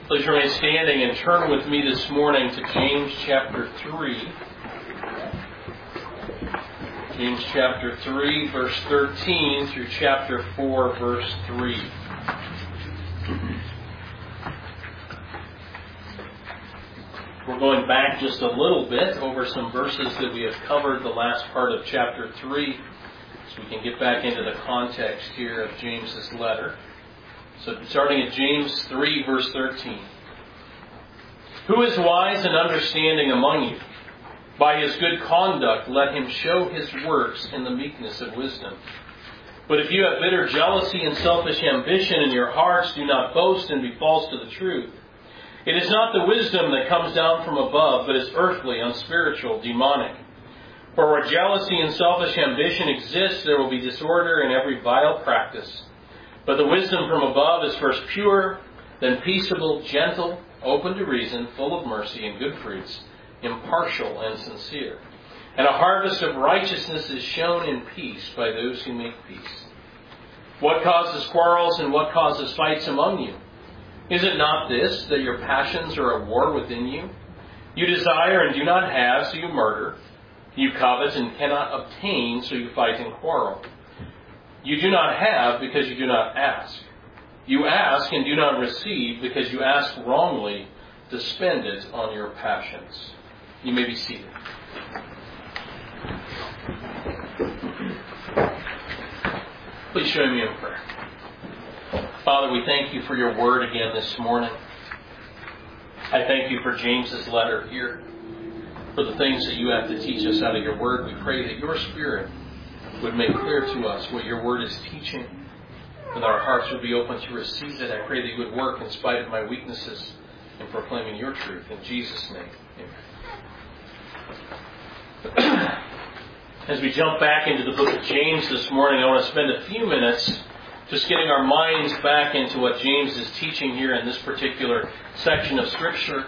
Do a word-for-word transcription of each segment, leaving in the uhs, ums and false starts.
Please remain standing and turn with me this morning to James chapter three. James chapter three, verse thirteen through chapter four, verse three. We're going back just a little bit over some verses that we have covered the last part of chapter three, so we can get back into the context here of James's letter. So starting at James three, verse thirteen. Who is wise and understanding among you? By his good conduct let him show his works in the meekness of wisdom. But if you have bitter jealousy and selfish ambition in your hearts, do not boast and be false to the truth. It is not the wisdom that comes down from above, but is earthly, unspiritual, demonic. For where jealousy and selfish ambition exist, there will be disorder in every vile practice. But the wisdom from above is first pure, then peaceable, gentle, open to reason, full of mercy and good fruits, impartial and sincere. And a harvest of righteousness is shown in peace by those who make peace. What causes quarrels and what causes fights among you? Is it not this, that your passions are at war within you? You desire and do not have, so you murder. You covet and cannot obtain, so you fight and quarrel. You do not have because you do not ask. You ask and do not receive because you ask wrongly to spend it on your passions. You may be seated. Please join me in prayer. Father, we thank you for your word again this morning. I thank you for James's letter here, for the things that you have to teach us out of your word. We pray that your Spirit would make clear to us what your word is teaching, and our hearts would be open to receive it. I pray that you would work in spite of my weaknesses in proclaiming your truth. In Jesus' name, amen. As we jump back into the book of James this morning, I want to spend a few minutes just getting our minds back into what James is teaching here in this particular section of Scripture.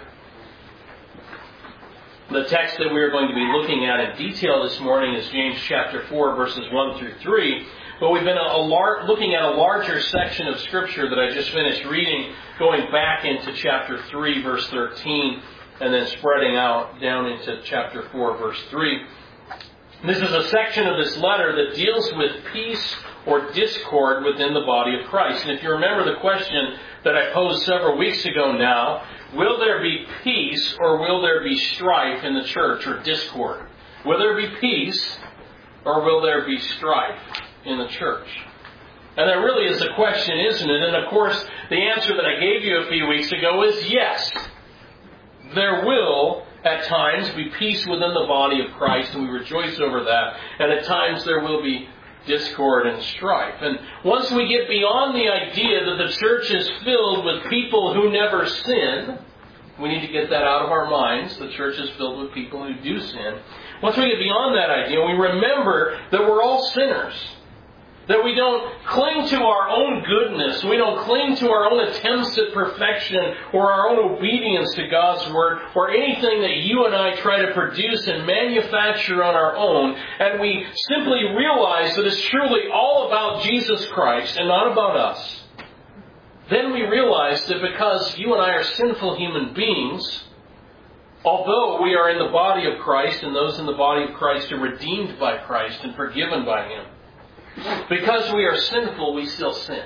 The text that we are going to be looking at in detail this morning is James chapter four, verses one through three. But we've been a, a lar- looking at a larger section of Scripture that I just finished reading, going back into chapter three, verse thirteen, and then spreading out down into chapter four, verse three. This is a section of this letter that deals with peace or discord within the body of Christ. And if you remember the question that I posed several weeks ago now, will there be peace or will there be strife in the church, or discord? Will there be peace or will there be strife in the church? And that really is the question, isn't it? And of course, the answer that I gave you a few weeks ago is yes. There will at times be peace within the body of Christ, and we rejoice over that. And at times there will be discord and strife. And once we get beyond the idea that the church is filled with people who never sin, we need to get that out of our minds. The church is filled with people who do sin. Once we get beyond that idea, we remember that we're all sinners. That we don't cling to our own goodness. We don't cling to our own attempts at perfection or our own obedience to God's Word or anything that you and I try to produce and manufacture on our own. And we simply realize that it's truly all about Jesus Christ and not about us. Then we realize that because you and I are sinful human beings, although we are in the body of Christ and those in the body of Christ are redeemed by Christ and forgiven by Him, because we are sinful, we still sin.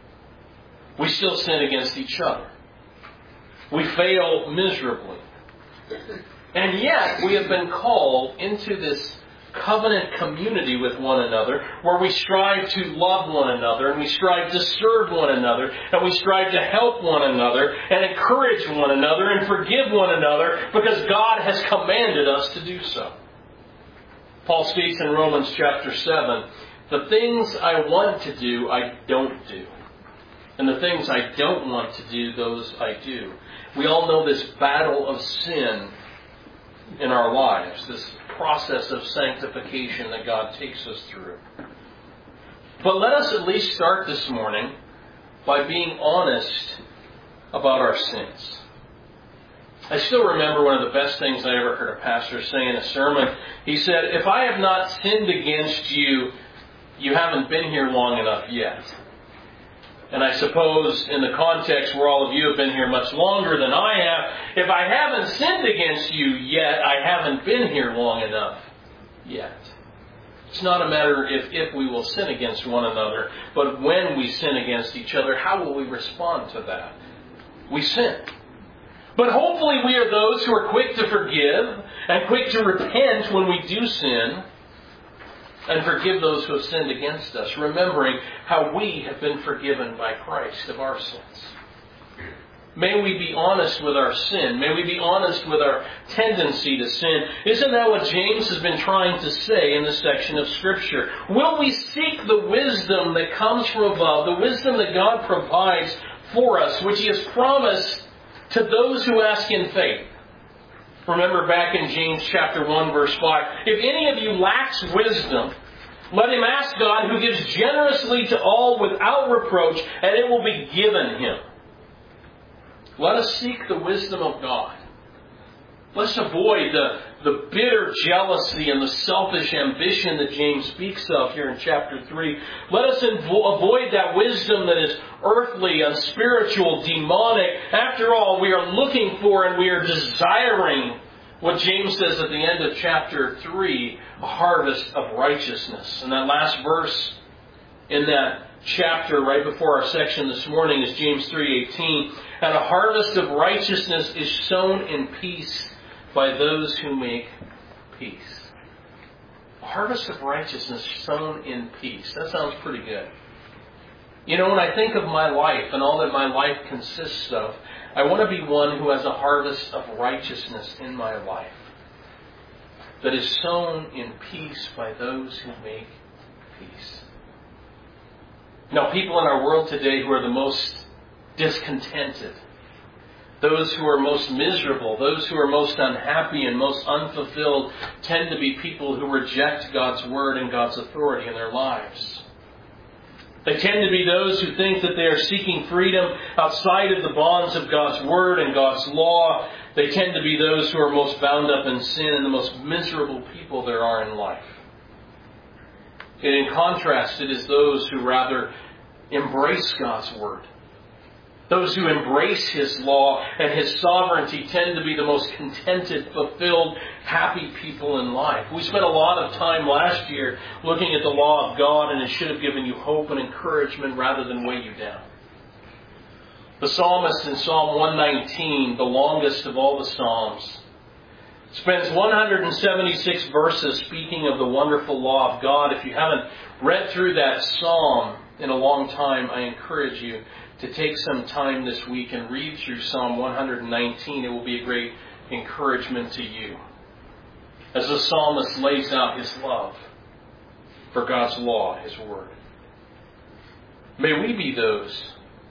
We still sin against each other. We fail miserably. And yet, we have been called into this covenant community with one another, where we strive to love one another, and we strive to serve one another, and we strive to help one another, and encourage one another, and forgive one another, because God has commanded us to do so. Paul states in Romans chapter seven, the things I want to do, I don't do. And the things I don't want to do, those I do. We all know this battle of sin in our lives, this process of sanctification that God takes us through. But let us at least start this morning by being honest about our sins. I still remember one of the best things I ever heard a pastor say in a sermon. He said, if I have not sinned against you, you haven't been here long enough yet. And I suppose in the context where all of you have been here much longer than I have, if I haven't sinned against you yet, I haven't been here long enough yet. It's not a matter if, if we will sin against one another, but when we sin against each other, how will we respond to that? We sin. But hopefully we are those who are quick to forgive and quick to repent when we do sin, and forgive those who have sinned against us, remembering how we have been forgiven by Christ of our sins. May we be honest with our sin. May we be honest with our tendency to sin. Isn't that what James has been trying to say in this section of Scripture? Will we seek the wisdom that comes from above, the wisdom that God provides for us, which He has promised to those who ask in faith? Remember back in James chapter one, verse five, if any of you lacks wisdom, let him ask God, who gives generously to all without reproach, and it will be given him. Let us seek the wisdom of God. Let's avoid the, the bitter jealousy and the selfish ambition that James speaks of here in chapter three. Let us invo- avoid that wisdom that is earthly, unspiritual, demonic. After all, we are looking for and we are desiring what James says at the end of chapter three, a harvest of righteousness. And that last verse in that chapter right before our section this morning is James three eighteen. And a harvest of righteousness is sown in peace by those who make peace. A harvest of righteousness sown in peace. That sounds pretty good. You know, when I think of my life and all that my life consists of, I want to be one who has a harvest of righteousness in my life that is sown in peace by those who make peace. Now, people in our world today who are the most discontented, those who are most miserable, those who are most unhappy and most unfulfilled, tend to be people who reject God's Word and God's authority in their lives. They tend to be those who think that they are seeking freedom outside of the bonds of God's Word and God's law. They tend to be those who are most bound up in sin and the most miserable people there are in life. And in contrast, it is those who rather embrace God's Word. Those who embrace His law and His sovereignty tend to be the most contented, fulfilled, happy people in life. We spent a lot of time last year looking at the law of God, and it should have given you hope and encouragement rather than weigh you down. The psalmist in Psalm one nineteen, the longest of all the psalms, spends one hundred seventy-six verses speaking of the wonderful law of God. If you haven't read through that psalm in a long time, I encourage you to take some time this week and read through Psalm one hundred nineteen. It will be a great encouragement to you as the psalmist lays out his love for God's law, His Word. May we be those,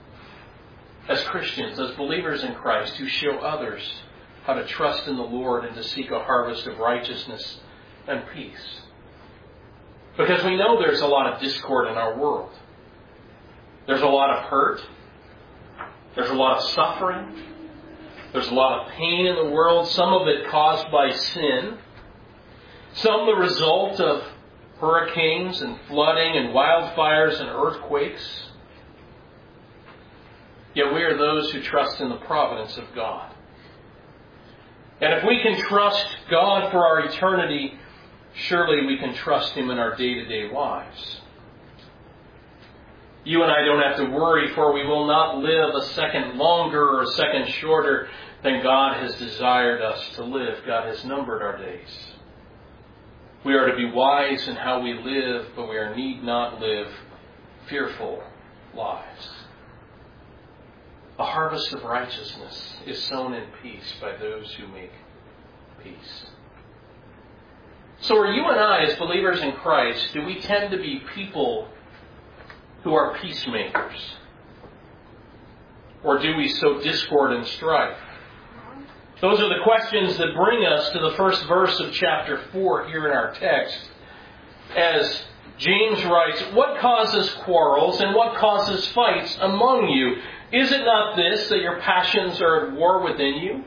as Christians, as believers in Christ, who show others how to trust in the Lord and to seek a harvest of righteousness and peace. Because we know there's a lot of discord in our world. There's a lot of hurt. There's a lot of suffering. There's a lot of pain in the world, some of it caused by sin. Some the result of hurricanes and flooding and wildfires and earthquakes. Yet we are those who trust in the providence of God. And if we can trust God for our eternity, surely we can trust Him in our day-to-day lives. You and I don't have to worry, for we will not live a second longer or a second shorter than God has desired us to live. God has numbered our days. We are to be wise in how we live, but we are need not live fearful lives. A harvest of righteousness is sown in peace by those who make peace. So are you and I, as believers in Christ, do we tend to be people who are peacemakers? Or do we sow discord and strife? Those are the questions that bring us to the first verse of chapter four here in our text. As James writes, "What causes quarrels and what causes fights among you? Is it not this, that your passions are at war within you?"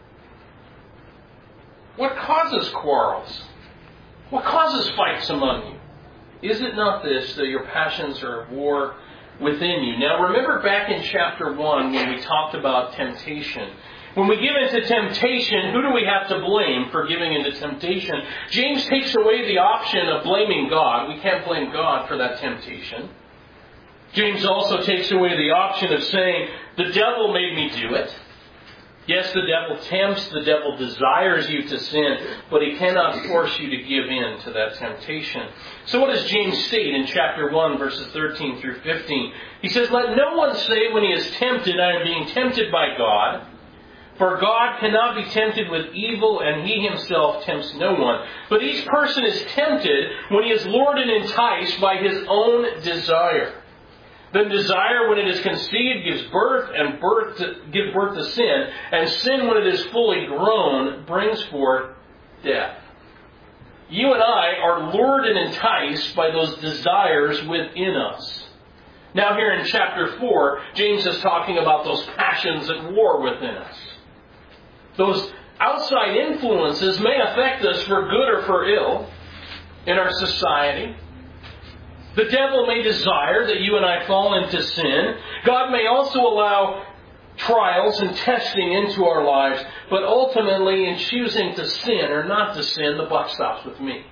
What causes quarrels? What causes fights among you? Is it not this, that your passions are at war within you. Now remember back in chapter one when we talked about temptation. When we give into temptation, who do we have to blame for giving into temptation? James takes away the option of blaming God. We can't blame God for that temptation. James also takes away the option of saying, the devil made me do it. Yes, the devil tempts, the devil desires you to sin, but he cannot force you to give in to that temptation. So what does James state in chapter one, verses thirteen through fifteen? He says, let no one say when he is tempted, I am being tempted by God. For God cannot be tempted with evil, and He Himself tempts no one. But each person is tempted when he is lured and enticed by his own desire. Then desire, when it is conceived, gives birth, and birth to, gives birth to sin. And sin, when it is fully grown, brings forth death. You and I are lured and enticed by those desires within us. Now here in chapter four, James is talking about those passions at war within us. Those outside influences may affect us for good or for ill in our society. The devil may desire that you and I fall into sin. God may also allow trials and testing into our lives. But ultimately, in choosing to sin or not to sin, the buck stops with me.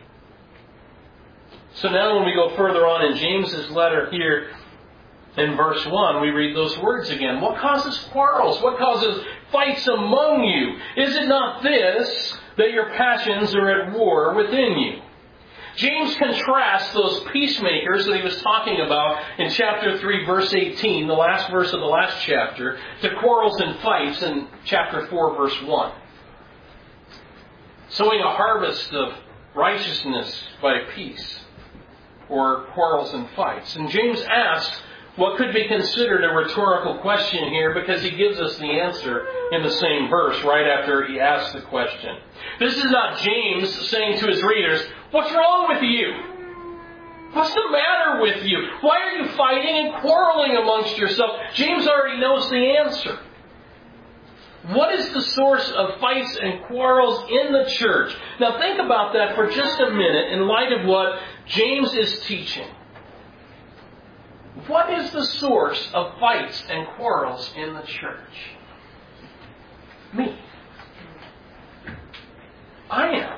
So now when we go further on in James's letter here, in verse one, we read those words again. What causes quarrels? What causes fights among you? Is it not this, that your passions are at war within you? James contrasts those peacemakers that he was talking about in chapter three, verse eighteen, the last verse of the last chapter, to quarrels and fights in chapter four, verse one. Sowing a harvest of righteousness by peace, or quarrels and fights. And James asks what could be considered a rhetorical question here, because he gives us the answer in the same verse right after he asks the question. This is not James saying to his readers, what's wrong with you? What's the matter with you? Why are you fighting and quarreling amongst yourself? James already knows the answer. What is the source of fights and quarrels in the church? Now think about that for just a minute in light of what James is teaching. What is the source of fights and quarrels in the church? Me. I am.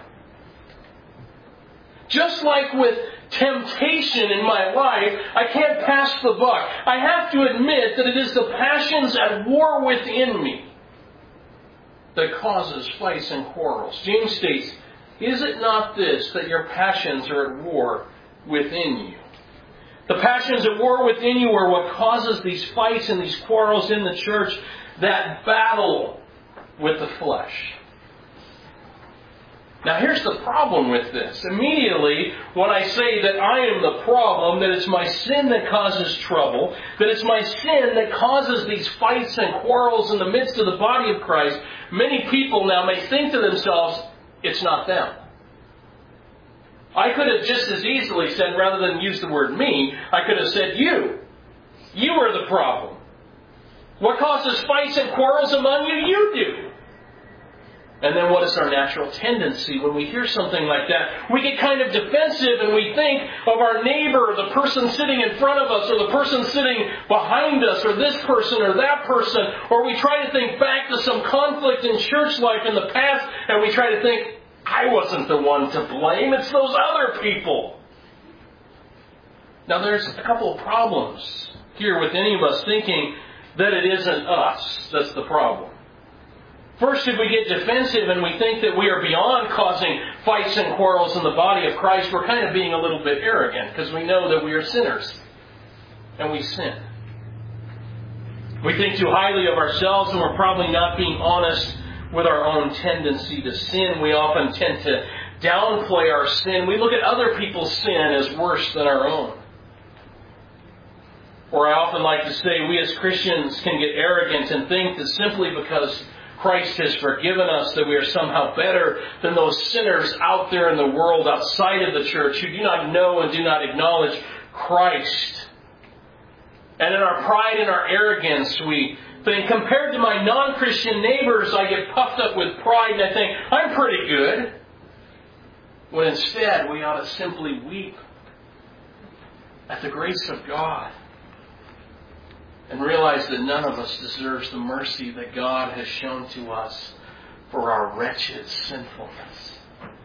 Just like with temptation in my life, I can't pass the buck. I have to admit that it is the passions at war within me that causes fights and quarrels. James states, is it not this, that your passions are at war within you? The passions at war within you are what causes these fights and these quarrels in the church, that battle with the flesh. Now here's the problem with this. Immediately, when I say that I am the problem, that it's my sin that causes trouble, that it's my sin that causes these fights and quarrels in the midst of the body of Christ, many people now may think to themselves, it's not them. I could have just as easily said, rather than use the word me, I could have said you. You are the problem. What causes fights and quarrels among you? You do. And then what is our natural tendency when we hear something like that? We get kind of defensive and we think of our neighbor, the person sitting in front of us, or the person sitting behind us, or this person or that person, or we try to think back to some conflict in church life in the past, and we try to think, I wasn't the one to blame, it's those other people. Now there's a couple of problems here with any of us thinking that it isn't us that's the problem. First, if we get defensive and we think that we are beyond causing fights and quarrels in the body of Christ, we're kind of being a little bit arrogant because we know that we are sinners and we sin. We think too highly of ourselves and we're probably not being honest with our own tendency to sin. We often tend to downplay our sin. We look at other people's sin as worse than our own. Or I often like to say, we as Christians can get arrogant and think that simply because Christ has forgiven us, that we are somehow better than those sinners out there in the world outside of the church who do not know and do not acknowledge Christ. And in our pride and our arrogance, we think, compared to my non-Christian neighbors, I get puffed up with pride and I think, I'm pretty good. When instead, we ought to simply weep at the grace of God and realize that none of us deserves the mercy that God has shown to us for our wretched sinfulness.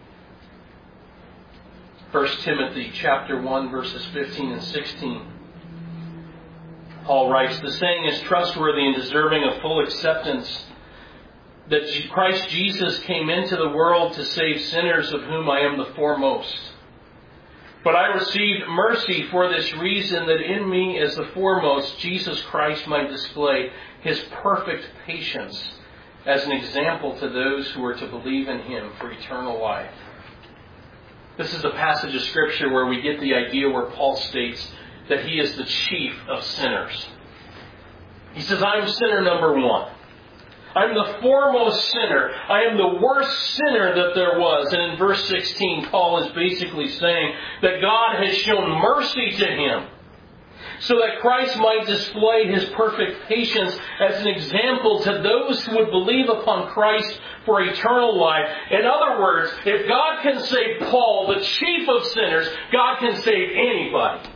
First Timothy chapter one, verses fifteen and sixteen. Paul writes, "The saying is trustworthy and deserving of full acceptance, that Christ Jesus came into the world to save sinners, of whom I am the foremost. But I received mercy for this reason, that in me as the foremost, Jesus Christ might display His perfect patience as an example to those who are to believe in Him for eternal life." This is a passage of Scripture where we get the idea where Paul states that he is the chief of sinners. He says, I'm sinner number one. I'm the foremost sinner. I am the worst sinner that there was. And in verse sixteen, Paul is basically saying that God has shown mercy to him so that Christ might display His perfect patience as an example to those who would believe upon Christ for eternal life. In other words, if God can save Paul, the chief of sinners, God can save anybody.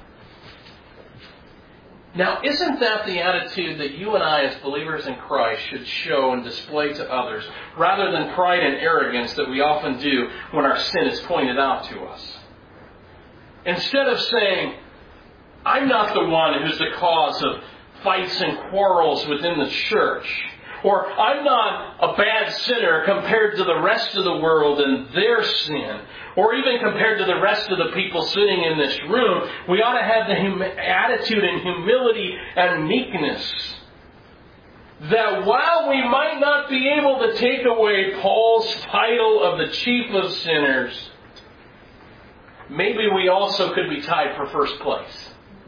Now, isn't that the attitude that you and I as believers in Christ should show and display to others, rather than pride and arrogance that we often do when our sin is pointed out to us? Instead of saying, I'm not the one who's the cause of fights and quarrels within the church, or I'm not a bad sinner compared to the rest of the world and their sin, or even compared to the rest of the people sitting in this room, we ought to have the hum- attitude and humility and meekness that while we might not be able to take away Paul's title of the chief of sinners, maybe we also could be tied for first place.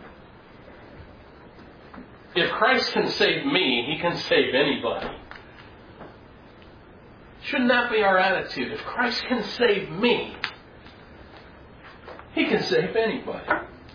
If Christ can save me, He can save anybody. Shouldn't that be our attitude? If Christ can save me, He can save anybody.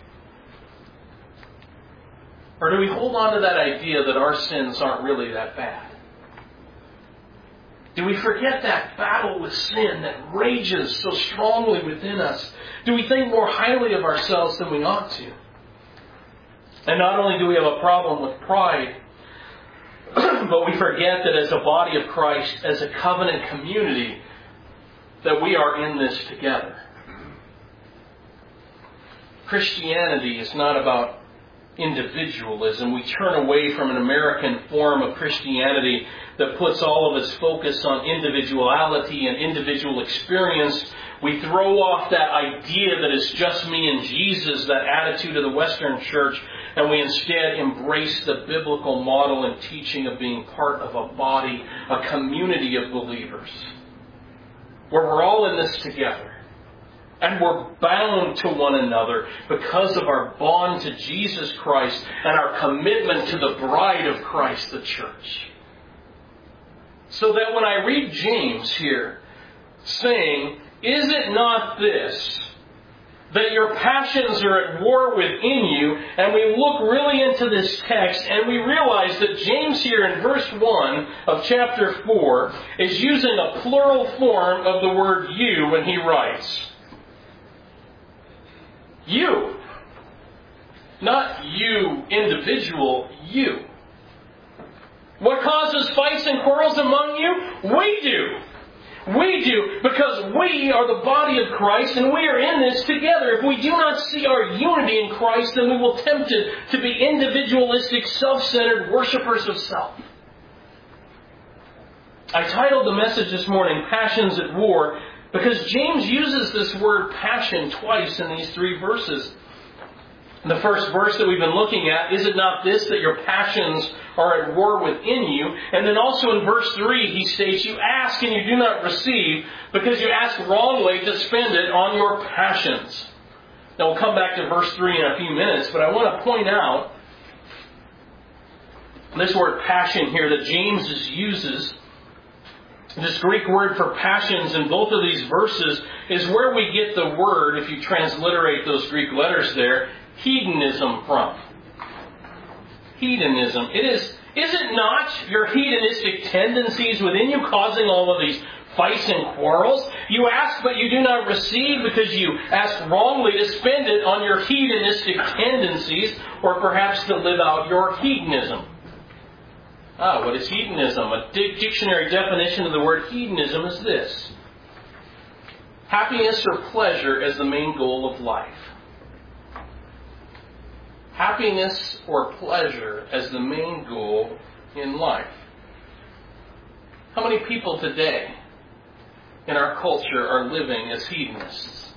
Or do we hold on to that idea that our sins aren't really that bad? Do we forget that battle with sin that rages so strongly within us? Do we think more highly of ourselves than we ought to? And not only do we have a problem with pride, but we forget that as a body of Christ, as a covenant community, that we are in this together. Christianity is not about individualism. We turn away from an American form of Christianity that puts all of its focus on individuality and individual experience. We throw off that idea that it's just me and Jesus, that attitude of the Western church, and we instead embrace the biblical model and teaching of being part of a body, a community of believers, where we're all in this together. And we're bound to one another because of our bond to Jesus Christ and our commitment to the bride of Christ, the church. So that when I read James here saying, is it not this, that your passions are at war within you? And we look really into this text and we realize that James here in verse one of chapter four is using a plural form of the word you when he writes. You. Not you, individual, you. What causes fights and quarrels among you? We do. We do, because we are the body of Christ and we are in this together. If we do not see our unity in Christ, then we will be tempted to be individualistic, self-centered worshipers of self. I titled the message this morning, Passions at War, because James uses this word passion twice in these three verses. The first verse that we've been looking at, is it not this, that your passions are at war within you? And then also in verse three, he states, you ask and you do not receive because you ask wrongly to spend it on your passions. Now we'll come back to verse three in a few minutes, but I want to point out this word passion here that James uses. This Greek word for passions in both of these verses is where we get the word, if you transliterate those Greek letters there, hedonism from. Hedonism. It is, is it not your hedonistic tendencies within you causing all of these fights and quarrels. You ask, but you do not receive because you ask wrongly to spend it on your hedonistic tendencies or perhaps to live out your hedonism. Ah, what is hedonism? A dictionary definition of the word hedonism is this: happiness or pleasure as the main goal of life. Happiness or pleasure as the main goal in life. How many people today in our culture are living as hedonists?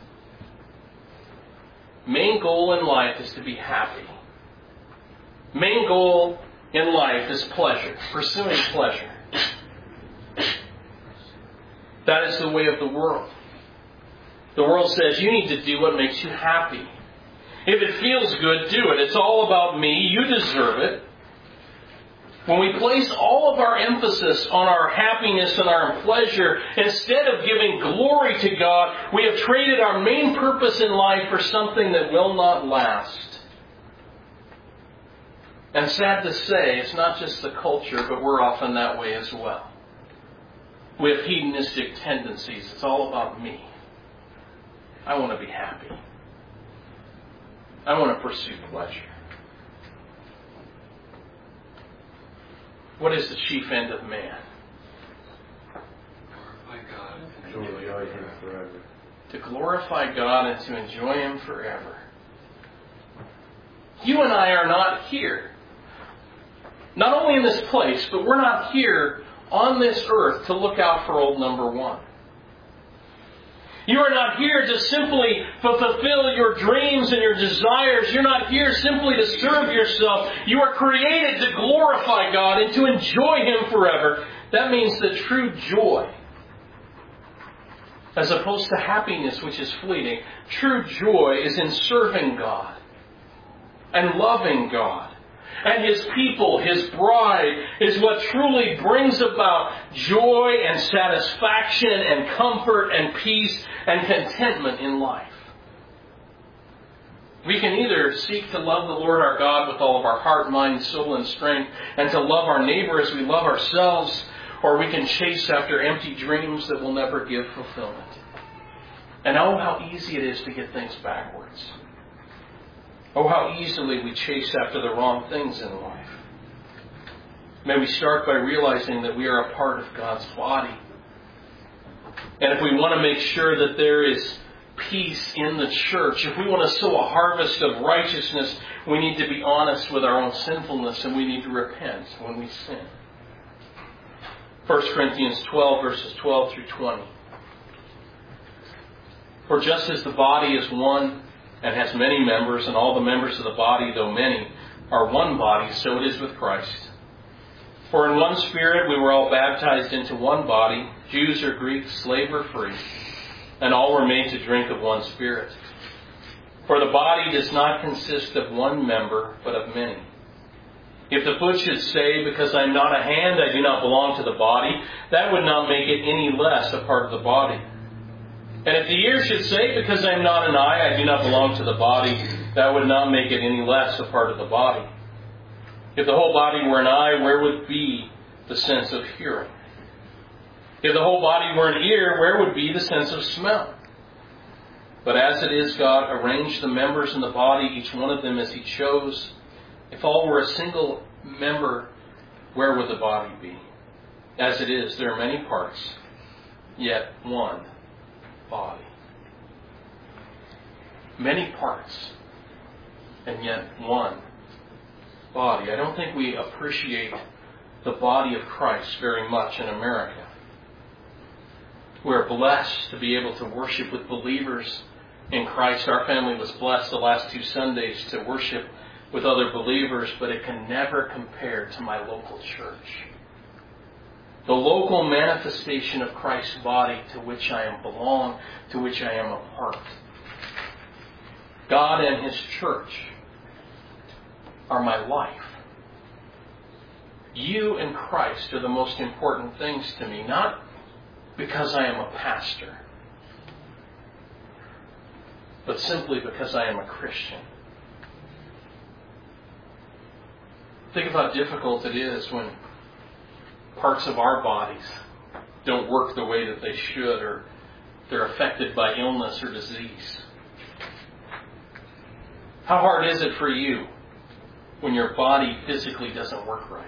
Main goal in life is to be happy. Main goal in life is pleasure, pursuing pleasure. That is the way of the world. The world says you need to do what makes you happy. If it feels good, do it. It's all about me. You deserve it. When we place all of our emphasis on our happiness and our pleasure, instead of giving glory to God, we have traded our main purpose in life for something that will not last. And sad to say, it's not just the culture, but we're often that way as well. We have hedonistic tendencies. It's all about me. I want to be happy. I want to pursue pleasure. What is the chief end of man? Glorify God and enjoy enjoy Him forever. To glorify God and to enjoy Him forever. You and I are not here, not only in this place, but we're not here on this earth to look out for old number one. You are not here to simply fulfill your dreams and your desires. You're not here simply to serve yourself. You are created to glorify God and to enjoy Him forever. That means the true joy, as opposed to happiness which is fleeting, true joy is in serving God and loving God. And His people, His bride, is what truly brings about joy and satisfaction and comfort and peace and contentment in life. We can either seek to love the Lord our God with all of our heart, mind, soul, and strength, and to love our neighbor as we love ourselves, or we can chase after empty dreams that will never give fulfillment. And oh, how easy it is to get things backwards. Oh, how easily we chase after the wrong things in life. May we start by realizing that we are a part of God's body. And if we want to make sure that there is peace in the church, if we want to sow a harvest of righteousness, we need to be honest with our own sinfulness and we need to repent when we sin. First Corinthians twelve, verses twelve through twenty. For just as the body is one and has many members, and all the members of the body, though many, are one body, so it is with Christ. For in one Spirit we were all baptized into one body, Jews or Greeks, slave or free, and all were made to drink of one Spirit. For the body does not consist of one member, but of many. If the foot should say, because I am not a hand, I do not belong to the body, that would not make it any less a part of the body. And if the ear should say, because I am not an eye, I do not belong to the body, that would not make it any less a part of the body. If the whole body were an eye, where would be the sense of hearing? If the whole body were an ear, where would be the sense of smell? But as it is, God arranged the members in the body, each one of them as He chose. If all were a single member, where would the body be? As it is, there are many parts, yet one body. Many parts, and yet one body. I don't think we appreciate the body of Christ very much in America. We're blessed to be able to worship with believers in Christ. Our family was blessed the last two Sundays to worship with other believers, but it can never compare to my local church. The local manifestation of Christ's body to which I am belong, to which I am a part. God and His church are my life. You and Christ are the most important things to me, not because I am a pastor, but simply because I am a Christian. Think of how difficult it is when parts of our bodies don't work the way that they should, or they're affected by illness or disease? How hard is it for you when your body physically doesn't work right?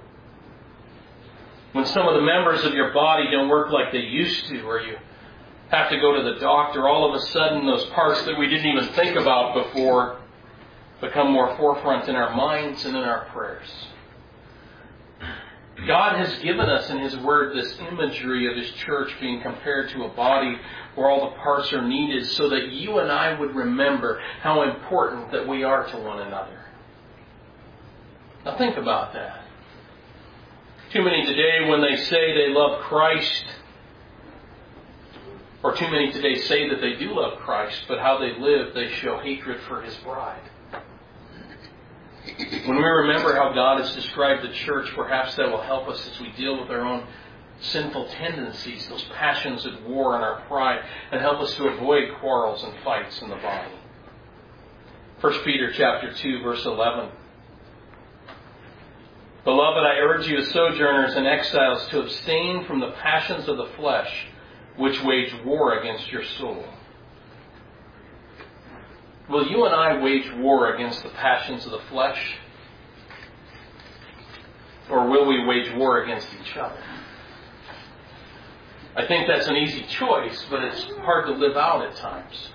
When some of the members of your body don't work like they used to, or you have to go to the doctor, all of a sudden those parts that we didn't even think about before become more forefront in our minds and in our prayers. God has given us in His Word this imagery of His church being compared to a body where all the parts are needed, so that you and I would remember how important that we are to one another. Now think about that. Too many today, when they say they love Christ, or too many today say that they do love Christ, but how they live, they show hatred for His bride. When we remember how God has described the church, perhaps that will help us as we deal with our own sinful tendencies, those passions at war and our pride, and help us to avoid quarrels and fights in the body. First Peter chapter two, verse eleven. Beloved, I urge you as sojourners and exiles to abstain from the passions of the flesh, which wage war against your soul. Will you and I wage war against the passions of the flesh? Or will we wage war against each other? I think that's an easy choice, but it's hard to live out at times.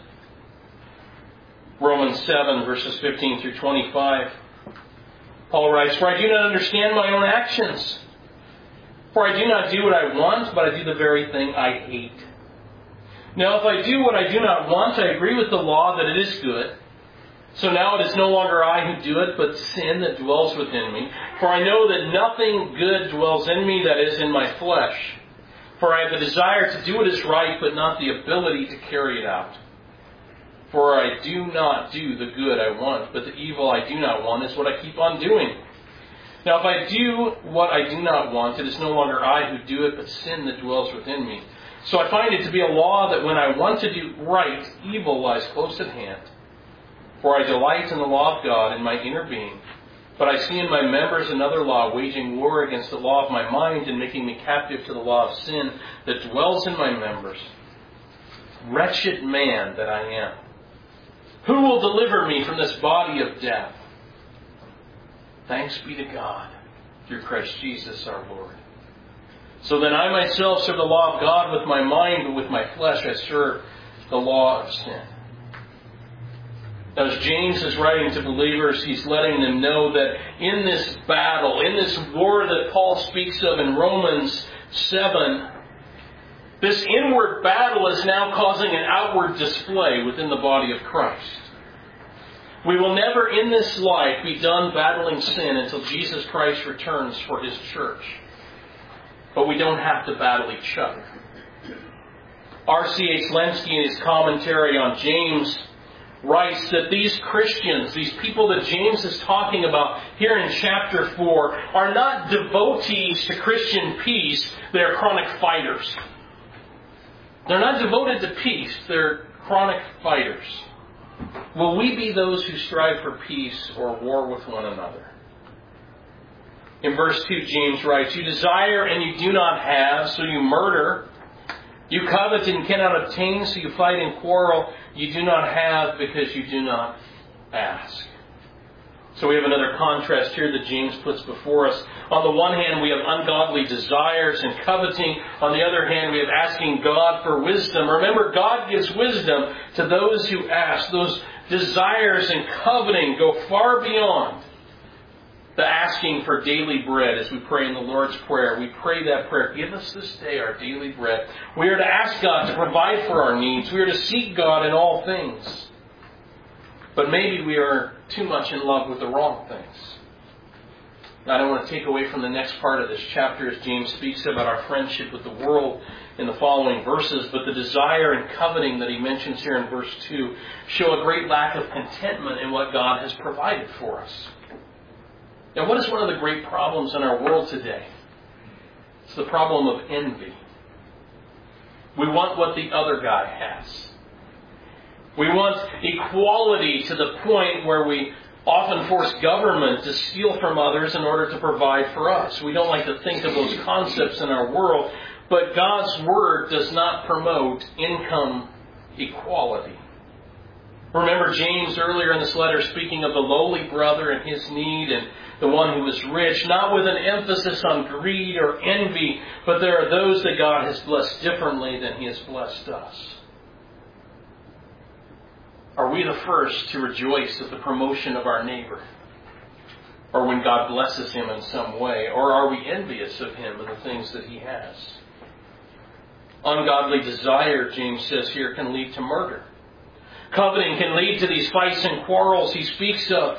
Romans seven, verses fifteen through twenty-five. Paul writes, "For I do not understand my own actions. For I do not do what I want, but I do the very thing I hate. Now if I do what I do not want, I agree with the law that it is good. So now it is no longer I who do it, but sin that dwells within me. For I know that nothing good dwells in me, that is, in my flesh. For I have the desire to do what is right, but not the ability to carry it out. For I do not do the good I want, but the evil I do not want is what I keep on doing. Now if I do what I do not want, it is no longer I who do it, but sin that dwells within me. So I find it to be a law that when I want to do right, evil lies close at hand. For I delight in the law of God in my inner being. But I see in my members another law, waging war against the law of my mind and making me captive to the law of sin that dwells in my members. Wretched man that I am! Who will deliver me from this body of death? Thanks be to God through Christ Jesus our Lord. So then I myself serve the law of God with my mind, but with my flesh I serve the law of sin." Now, as James is writing to believers, he's letting them know that in this battle, in this war that Paul speaks of in Romans seven, this inward battle is now causing an outward display within the body of Christ. We will never in this life be done battling sin until Jesus Christ returns for His church. But we don't have to battle each other. R C H Lenski, in his commentary on James, writes that these Christians, these people that James is talking about here in chapter four, are not devotees to Christian peace, they're chronic fighters. They're not devoted to peace, they're chronic fighters. Will we be those who strive for peace or war with one another? In verse two, James writes, "You desire and you do not have, so you murder. You covet and cannot obtain, so you fight and quarrel. You do not have because you do not ask." So we have another contrast here that James puts before us. On the one hand, we have ungodly desires and coveting. On the other hand, we have asking God for wisdom. Remember, God gives wisdom to those who ask. Those desires and coveting go far beyond the asking for daily bread. As we pray in the Lord's Prayer, we pray that prayer, "Give us this day our daily bread." We are to ask God to provide for our needs. We are to seek God in all things. But maybe we are too much in love with the wrong things. Now, I don't want to take away from the next part of this chapter as James speaks about our friendship with the world in the following verses, but the desire and coveting that he mentions here in verse two show a great lack of contentment in what God has provided for us. Now, what is one of the great problems in our world today? It's the problem of envy. We want what the other guy has. We want equality to the point where we often force government to steal from others in order to provide for us. We don't like to think of those concepts in our world, But God's Word does not promote income equality. Remember James earlier in this letter speaking of the lowly brother and his need and the one who is rich, not with an emphasis on greed or envy, but there are those that God has blessed differently than He has blessed us. Are we the first to rejoice at the promotion of our neighbor? Or when God blesses him in some way? Or are we envious of him and the things that he has? Ungodly desire, James says here, can lead to murder. Coveting can lead to these fights and quarrels he speaks of.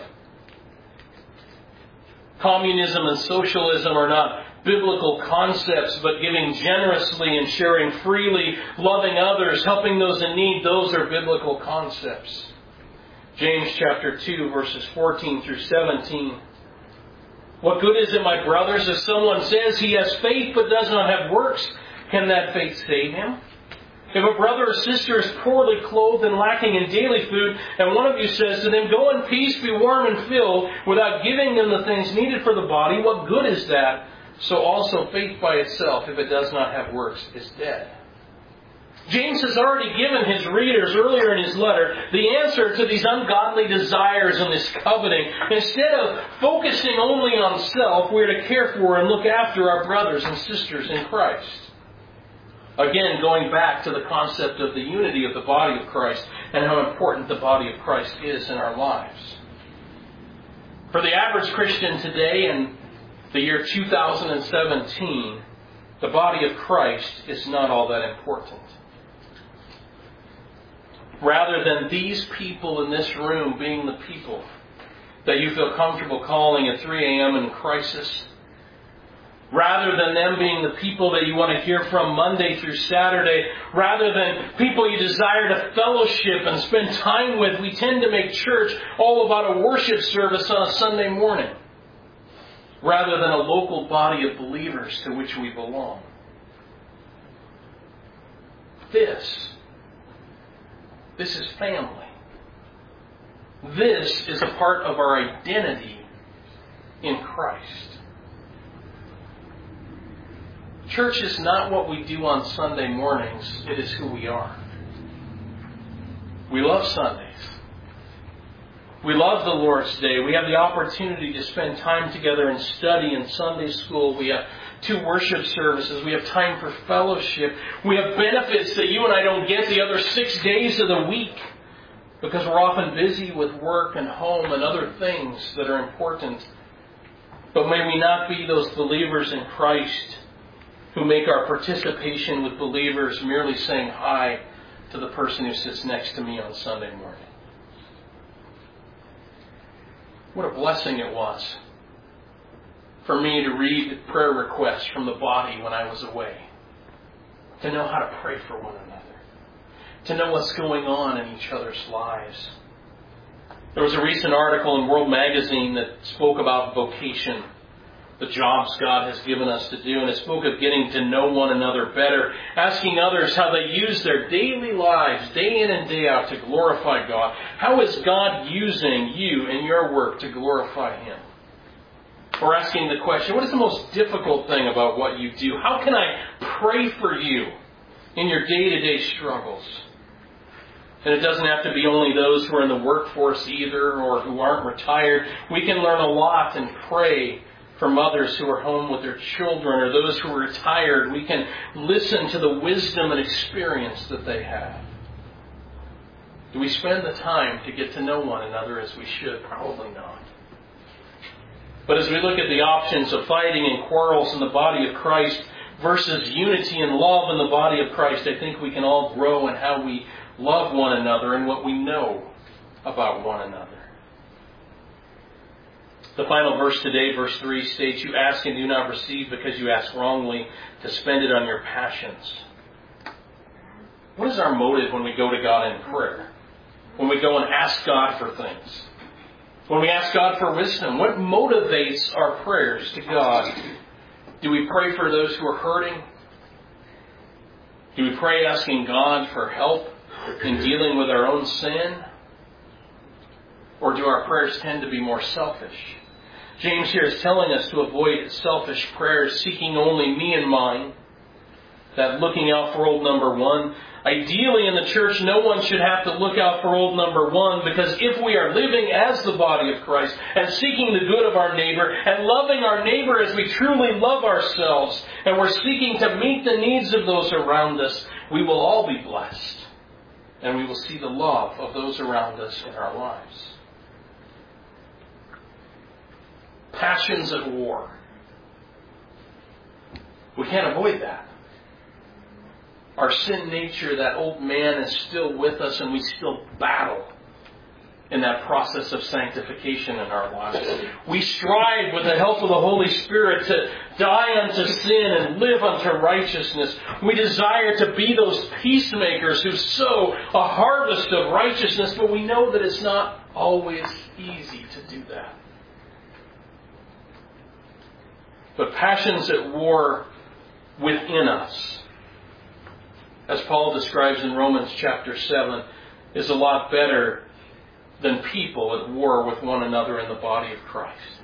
Communism and socialism are not biblical concepts, but giving generously and sharing freely, loving others, helping those in need, those are biblical concepts. James chapter two, verses fourteen through seventeen. What good is it, my brothers, if someone says he has faith but does not have works? Can that faith save him? If a brother or sister is poorly clothed and lacking in daily food, and one of you says to them, "Go in peace, be warm and filled," without giving them the things needed for the body, what good is that? So also faith by itself, if it does not have works, is dead. James has already given his readers earlier in his letter the answer to these ungodly desires and this coveting. Instead of focusing only on self, we are to care for and look after our brothers and sisters in Christ. Again, going back to the concept of the unity of the body of Christ and how important the body of Christ is in our lives. For the average Christian today in the year two thousand seventeen, the body of Christ is not all that important. Rather than these people in this room being the people that you feel comfortable calling at three a.m. in crisis, rather than them being the people that you want to hear from Monday through Saturday, rather than people you desire to fellowship and spend time with, we tend to make church all about a worship service on a Sunday morning, rather than a local body of believers to which we belong. This, this is family. This is a part of our identity in Christ. Church is not what we do on Sunday mornings. It is who we are. We love Sundays. We love the Lord's Day. We have the opportunity to spend time together in study and Sunday school. We have two worship services. We have time for fellowship. We have benefits that you and I don't get the other six days of the week because we're often busy with work and home and other things that are important. But may we not be those believers in Christ who make our participation with believers merely saying hi to the person who sits next to me on Sunday morning. What a blessing it was for me to read prayer requests from the body when I was away. To know how to pray for one another. To know what's going on in each other's lives. There was a recent article in World Magazine that spoke about vocation, the jobs God has given us to do, and it spoke of getting to know one another better, asking others how they use their daily lives, day in and day out, to glorify God. How is God using you in your work to glorify Him? Or asking the question, what is the most difficult thing about what you do? How can I pray for you in your day-to-day struggles? And it doesn't have to be only those who are in the workforce either, or who aren't retired. We can learn a lot and pray for mothers who are home with their children, or those who are retired. We can listen to the wisdom and experience that they have. Do we spend the time to get to know one another as we should? Probably not. But as we look at the options of fighting and quarrels in the body of Christ versus unity and love in the body of Christ, I think we can all grow in how we love one another and what we know about one another. The final verse today, verse three, states, "You ask and do not receive because you ask wrongly to spend it on your passions." What is our motive when we go to God in prayer? When we go and ask God for things? When we ask God for wisdom, what motivates our prayers to God? Do we pray for those who are hurting? Do we pray asking God for help in dealing with our own sin? Or do our prayers tend to be more selfish? James here is telling us to avoid selfish prayers, seeking only me and mine. that looking out for old number one. Ideally in the church, no one should have to look out for old number one, because if we are living as the body of Christ and seeking the good of our neighbor and loving our neighbor as we truly love ourselves, and we're seeking to meet the needs of those around us, we will all be blessed. And we will see the love of those around us in our lives. Passions at war. We can't avoid that. Our sin nature, that old man, is still with us, and we still battle in that process of sanctification in our lives. We strive with the help of the Holy Spirit to die unto sin and live unto righteousness. We desire to be those peacemakers who sow a harvest of righteousness, but we know that it's not always easy to do that. But passions at war within us, as Paul describes in Romans chapter seven, is a lot better than people at war with one another in the body of Christ.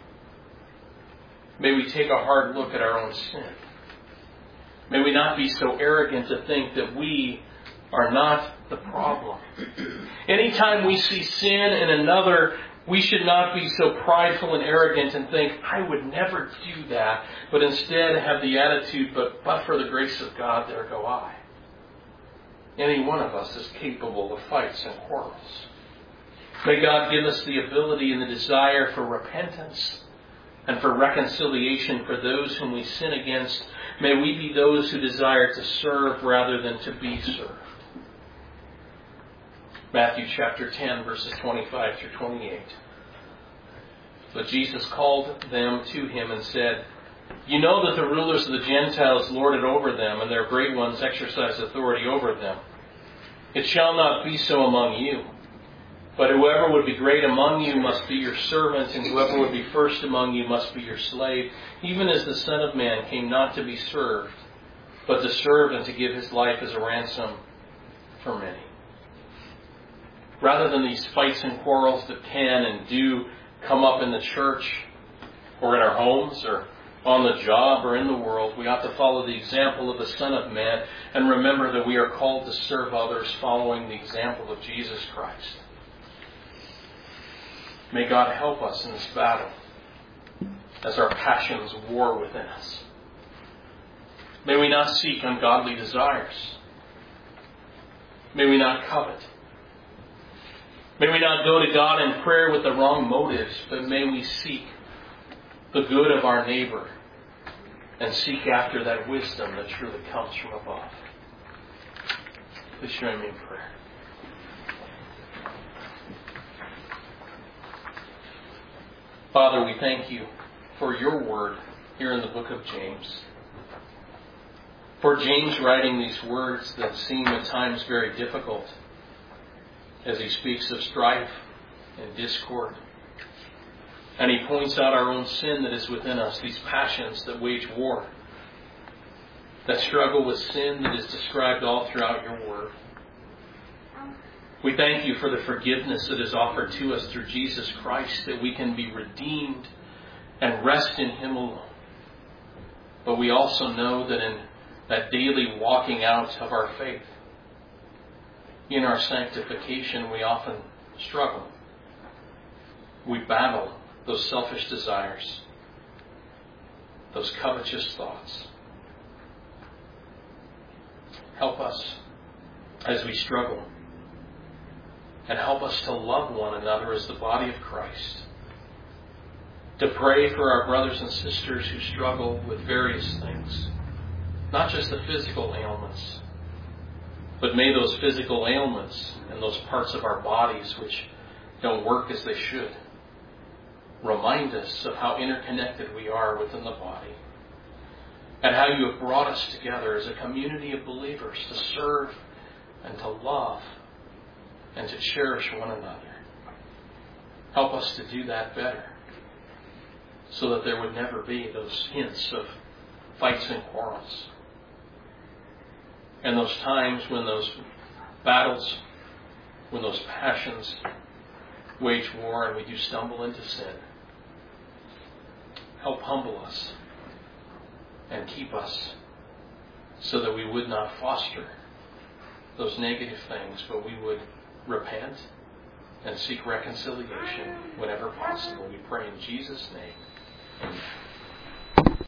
May we take a hard look at our own sin. May we not be so arrogant to think that we are not the problem. Anytime we see sin in another, we should not be so prideful and arrogant and think, I would never do that, but instead have the attitude, but, but for the grace of God, there go I. Any one of us is capable of fights and quarrels. May God give us the ability and the desire for repentance and for reconciliation for those whom we sin against. May we be those who desire to serve rather than to be served. Matthew chapter ten, verses twenty-five through twenty-eight. But Jesus called them to him and said, You know that the rulers of the Gentiles lord it over them, and their great ones exercise authority over them. It shall not be so among you. But whoever would be great among you must be your servant, and whoever would be first among you must be your slave, even as the Son of Man came not to be served, but to serve and to give his life as a ransom for many. Rather than these fights and quarrels that can and do come up in the church, or in our homes, or on the job, or in the world, we ought to follow the example of the Son of Man and remember that we are called to serve others following the example of Jesus Christ. May God help us in this battle as our passions war within us. May we not seek ungodly desires. May we not covet. May we not go to God in prayer with the wrong motives, but may we seek the good of our neighbor and seek after that wisdom that truly comes from above. Please join me in prayer. Father, we thank you for your word here in the book of James. For James writing these words that seem at times very difficult as he speaks of strife and discord. And he points out our own sin that is within us, these passions that wage war, that struggle with sin that is described all throughout your word. We thank you for the forgiveness that is offered to us through Jesus Christ, that we can be redeemed and rest in him alone. But we also know that in that daily walking out of our faith, in our sanctification, we often struggle. We battle those selfish desires, those covetous thoughts. Help us as we struggle. And help us to love one another as the body of Christ. To pray for our brothers and sisters who struggle with various things. Not just the physical ailments, but may those physical ailments and those parts of our bodies which don't work as they should remind us of how interconnected we are within the body. And how you have brought us together as a community of believers to serve and to love and to cherish one another. Help us to do that better so that there would never be those hints of fights and quarrels. And those times when those battles, when those passions wage war and we do stumble into sin. Help humble us and keep us so that we would not foster those negative things, but we would repent and seek reconciliation whenever possible. We pray in Jesus' name. Amen.